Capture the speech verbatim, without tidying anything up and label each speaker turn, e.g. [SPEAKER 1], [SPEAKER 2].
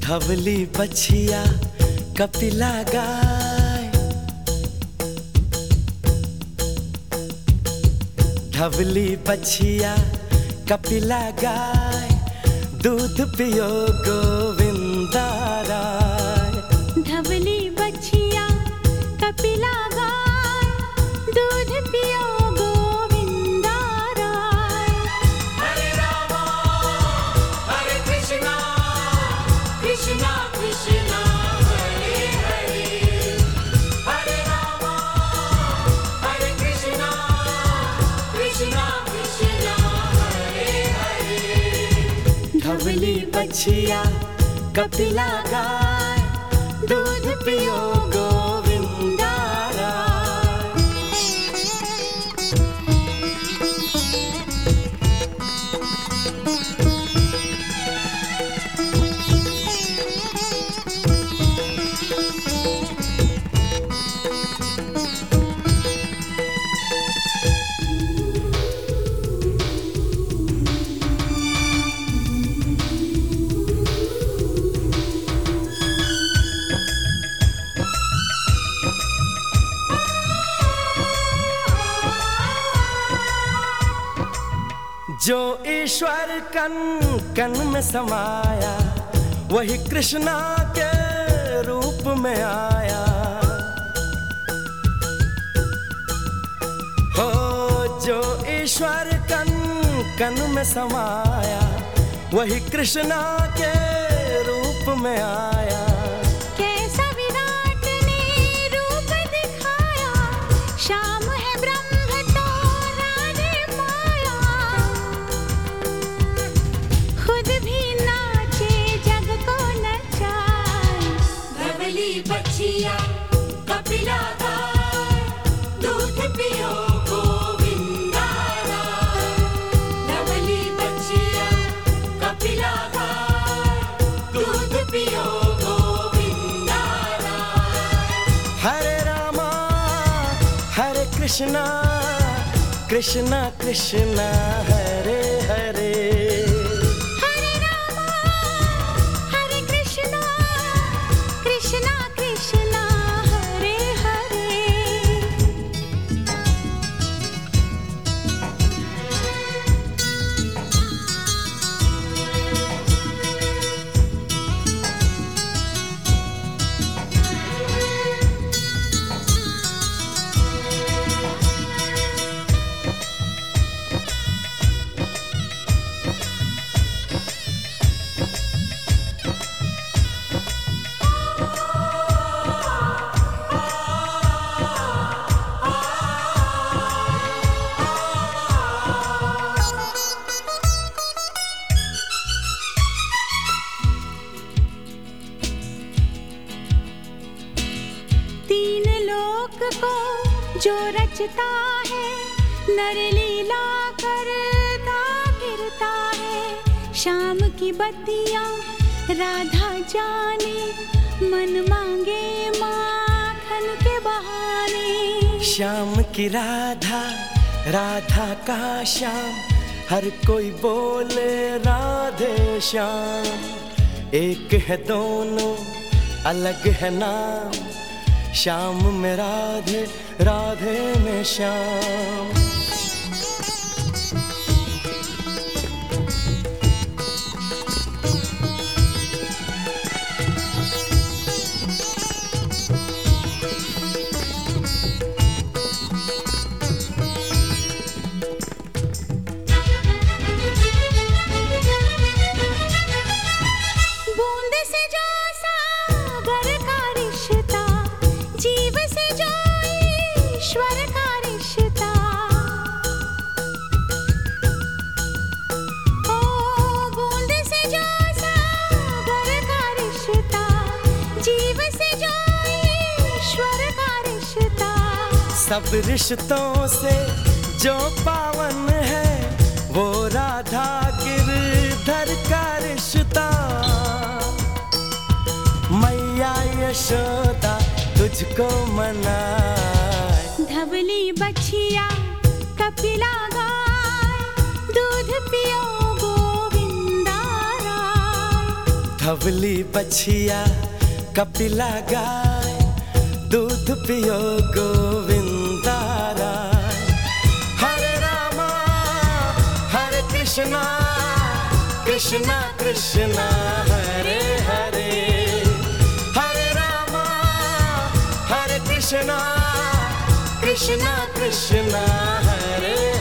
[SPEAKER 1] धवली बछिया कपिला गाय, धवली बछिया कपिला गाय, दूध पियो गोविंदा राय।
[SPEAKER 2] धवली बछिया कपिला गाय, दूध पियो गोविंदा राय।
[SPEAKER 3] हरे रामा हरे कृष्णा, कृष्णा कृष्णा हरे हरे। हरे रामा हरे कृष्णा, कृष्णा कृष्णा हरे हरे।
[SPEAKER 1] धवली बछिया कपिला गाय, दूध पियो गोविंदा राय। जो ईश्वर कन कन में समाया, वही कृष्णा के रूप में आया। हो जो ईश्वर कन कन में समाया, वही कृष्णा के रूप में आया।
[SPEAKER 2] कैसा विराट ने रूप दिखाया, श्याम है ब्रह्म तो राधे माया। खुद भी नाचे जग को नचाए।
[SPEAKER 3] धवली बछिया कपिला गाय, दूध पियो गोविंदा राय। धवली बछिया कपिला गाय, दूध पियो गोविंदा राय।
[SPEAKER 1] हरे रामा हरे कृष्णा, कृष्णा कृष्णा हरे हरे।
[SPEAKER 2] हरे रामा हरे कृष्णा, कृष्णा कृष्णा हरे हरे। तीन लोक को जो रचता है, नर लीला करता फिरता है। शाम की बत्तियाँ राधा जाने, मन मांगे माखन के बहाने।
[SPEAKER 1] श्याम की राधा राधा का श्याम, हर कोई बोले राधे श्याम। एक है दोनों अलग है नाम, श्याम में राधे राधे में श्याम।
[SPEAKER 2] बूंद से जो सागर का रिश्ता, जीव से जो ईश्वर का रिश्ता। ओ बूंद से जो सागर का रिश्ता, जीव से जो ईश्वर का रिश्ता।
[SPEAKER 1] सब रिश्तों से जो पावन है, वो राधा गिरधर का रिश्ता। मैया यशोदा तुझको मनाए।
[SPEAKER 2] धवली बछिया कपिला गाय, दूध पियो गोविंदा राय।
[SPEAKER 1] धवली बछिया कपिला गाय, दूध पियो गोविंदा राय। हरे रामा हरे कृष्णा, कृष्णा कृष्णा हरे हरे। हरे रामा हरे कृष्णा, कृष्णा कृष्णा हरे